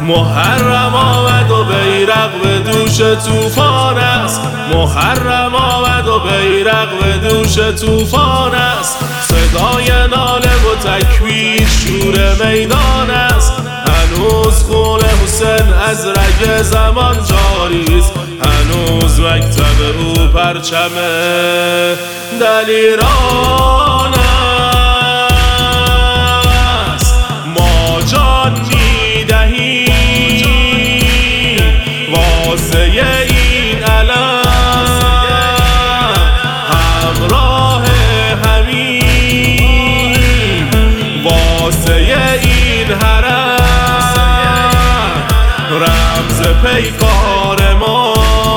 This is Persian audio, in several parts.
محرم آمد و بیرق به دوش طوفان است، محرم آمد و بیرق به دوش طوفان است. صدای ناله و تکبیر شور میدان است، هنوز خون حسین از رگ زمان جاری است، هنوز مکتب او پرچم دلیران است. ما جان می‌دهیم واسه این علم، همراه همین واسه این حرم، رمز پیکار ما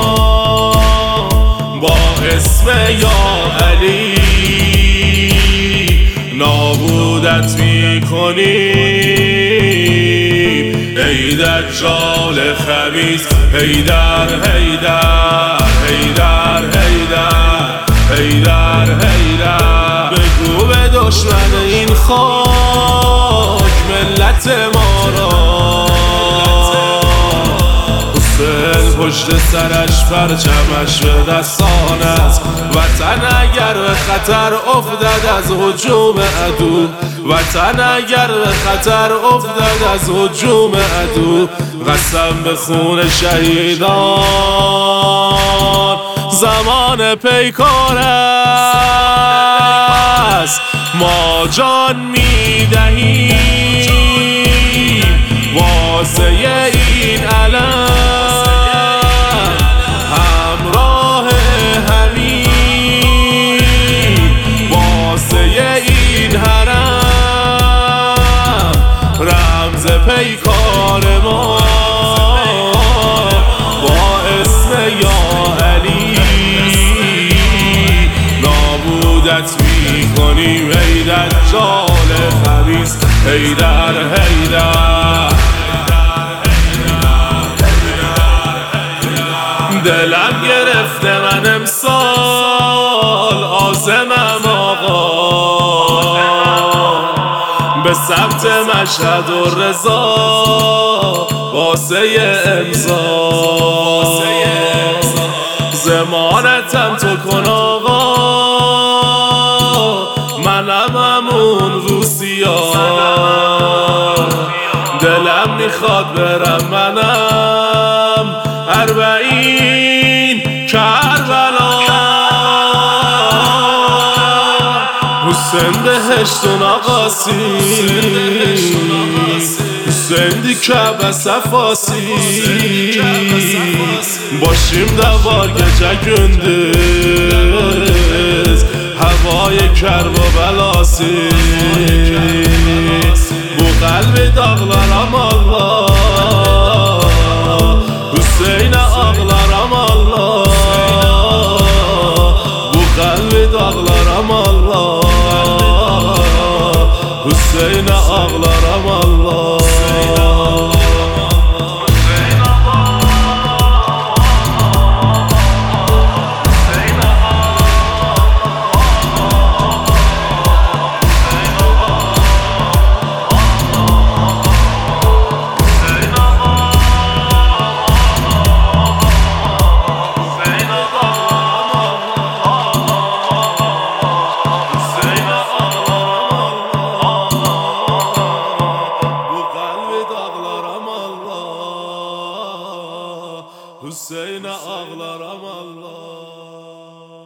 با اسم یا علی نابودت میکنیم ای دجال خبیث. حیدر حیدر حیدر حیدر حیدر حیدر، بگو به دشمن این خاک ملت ما را، حسین پشت سرش پرچمش به دستان است. وطن اگر به خطر افتد از هجوم عدو، وطن اگر به خطر افتد از هجوم عدو، قسم به خون شهیدان زمان پیکار است. ما جان می‌دهیم واسه این علم، همراه همین واسه این حرم، رمز پیکار ما با اسم یا علی نابودت میکنیم ای دجال خبیث. حیدر حیدر، دلم گرفته من امسال عازمم آقا به سمت مشهد و رضا واسه امضا، ضمانتم تو کن آقا، منم همون روسیا، دلم میخواد برم منم اربعین کربلا، حسین بهشت و ناقاسی، حسین دی کعبه صفاسی، باشیم دوار گجه گندز هوای کرب و بلاسی، بو قلب داغلارم الله، حسین آغلارم الله، بو قلب داغلارم الله، حسین آغلارم الله. حسین آغلارم الله.